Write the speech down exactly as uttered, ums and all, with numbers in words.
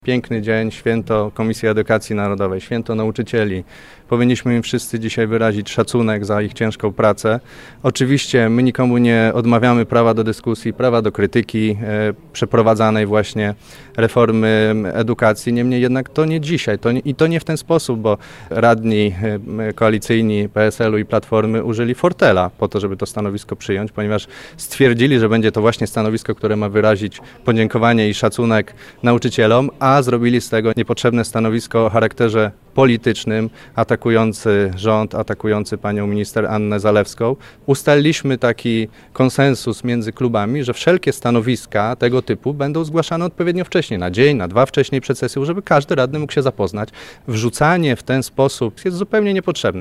Piękny dzień, święto Komisji Edukacji Narodowej, święto nauczycieli. Powinniśmy im wszyscy dzisiaj wyrazić szacunek za ich ciężką pracę. Oczywiście my nikomu nie odmawiamy prawa do dyskusji, prawa do krytyki e, przeprowadzanej właśnie reformy edukacji. Niemniej jednak to nie dzisiaj to nie, i to nie w ten sposób, bo radni e, koalicyjni P S L u i Platformy użyli fortela po to, żeby to stanowisko przyjąć, ponieważ stwierdzili, że będzie to właśnie stanowisko, które ma wyrazić podziękowanie i szacunek nauczycielom, a a zrobili z tego niepotrzebne stanowisko o charakterze politycznym, atakujący rząd, atakujący panią minister Annę Zalewską. Ustaliliśmy taki konsensus między klubami, że wszelkie stanowiska tego typu będą zgłaszane odpowiednio wcześniej, na dzień, na dwa wcześniej przed sesją, żeby każdy radny mógł się zapoznać. Wrzucanie w ten sposób jest zupełnie niepotrzebne.